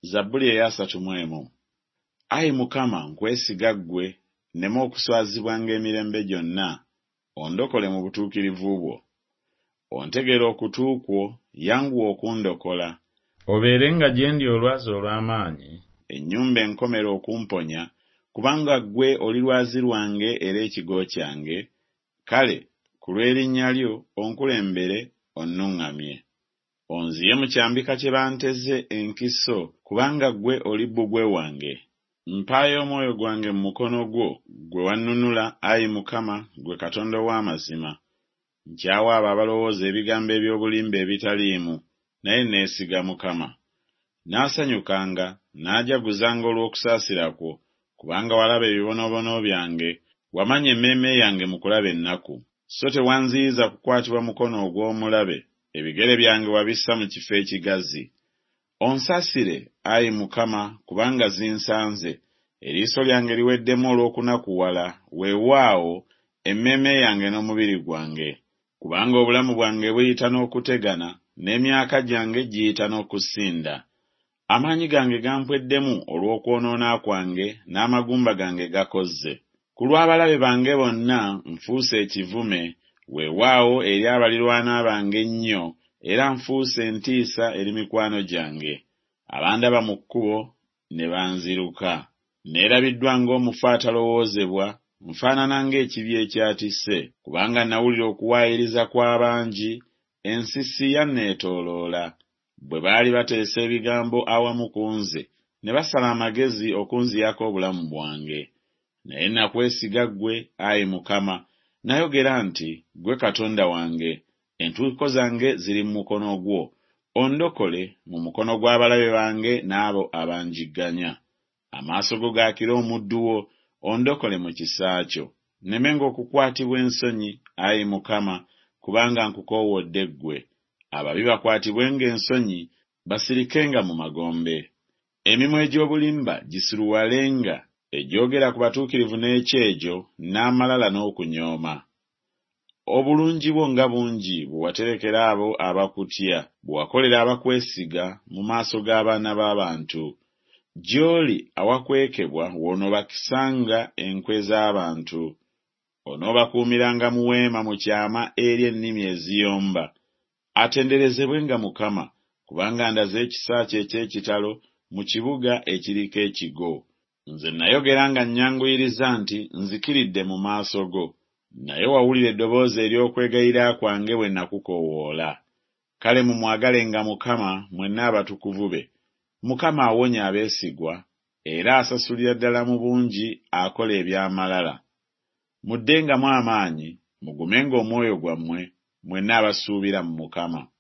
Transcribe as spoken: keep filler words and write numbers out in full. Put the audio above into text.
Zabbuli eyasatu mu emu. Ayi Mukama, nkwesiga ggwe, nneme okuswazibwanga emirembe gyonna, ondokole mu butuukirivu bwo. Ontegere okutu kwo, yanguwa okundokola. Obeerenga gye ndi olwazi olw'amaanyi. Ennyumba enkomere okumponya, kubanga ggwe oli lwazi lwange era ekigo kyange. Kale, ku lw'erinnya lyo onkulembere onnuŋŋamye. Onziye mu kyambika kye banteze enkiso, kubanga ggwe oli bbugwe wange. Mpaayo omwoyo gwange mu mukono gwo, gwe wannunula, Ayi Mukama, gwe Katonda w'amazima. Nkyawa abo abalowooza ebigambo eby'obulimba ebitaliimu, naye neesiga Mukama. Naasanyukanga, naajaguzanga olw'okusaasira kwo, kubanga walaba ebibonoobono byange, wamanya emmeeme yange mu kulaba ennaku. So tewanziyiza kukwatibwa mukono ogw'omulabe, ebigere byange wabissa mu kifo ekigazi. Onsaasire, Ayi Mukama, kubanga zinsanze, eriiso lyange liweddemu olw'okunakuwala, weewaawo emmeeme yange n'omubiri gwange. Kubanga obulamu bwange buyita n'okutegana, n'emyaka gyange giyita n'okusinda. Amaanyi gange gampweddemu olw'okwonoona kwange, n'amagumba gange gakozze. Ku lw'abalabe bange bonna nfuuse ekivume, weewaawo eri abalirwana bange ennyo, era nfuuse entiisa eri mikwano gyange. Abandaba mu kkubo ne banziruka. Neerabiddwa ng'omufu atalowoozebwa, nfaanana ng'ekibi ekyatisse, kubanga nawulira okuwaayiriza kw'abangi, ensisi yanneetooloola. Bwe baali bateesa ebigambo awamu ku nze, ne basala amagezi okunziyako obulamu bwange. Naye nakwesiga ggwe, Ayi Mukama, nayogera nti, ggwe Katonda wange, entuuko zange ziri mu mukono gwo. Ondokole mu mukono gw'abalabe bange n'abo abanjigganya. Amaaso go gaakira omuddu wo, ondokole mu kisa kyo. Nnemenga okukwatibwa ensonyi, Ayi Mukama, kubanga nkukoowodde ggwe. Ababi bakwatibwenga ensonyi, basirikenga mu magombe. Emimwa egy'obulimba gisiruwalenga, egyogera ku batuukirivu n'ekyejo, n'amalala n'okunyooma. Obulungi bwo nga bungi bwe waterekera abo abakutya, bwe wakolera abakwesiga mu maaso g'abaana b'abantu. Gy'oli awakwekebwa w'onoobakisanga enkwe z'abantu. Onoobakuumiranga mu weema mu kyama eri ennimi eziyomba. Atenderezebwenga Mukama, kubanga ndaze ekisa kye eky'ekitalo mu kibuga ekiriko ekigo. Nze nayogeranga nnyanguyiriza nti nzikiridde mu maaso go, naye wawulira eddoboozi ery'okwegayira kwange bwe nakukoowoola. Kale mumwagalenga Mukama, mwenna abatukuvu be. Mukama awonya abeesigwa, era asasulira ddala mu bungi akola eby'amalala. Muddengamu amaanyi, mugumenga omwoyo gwammwe, mwenna abasuubira mu Mukama.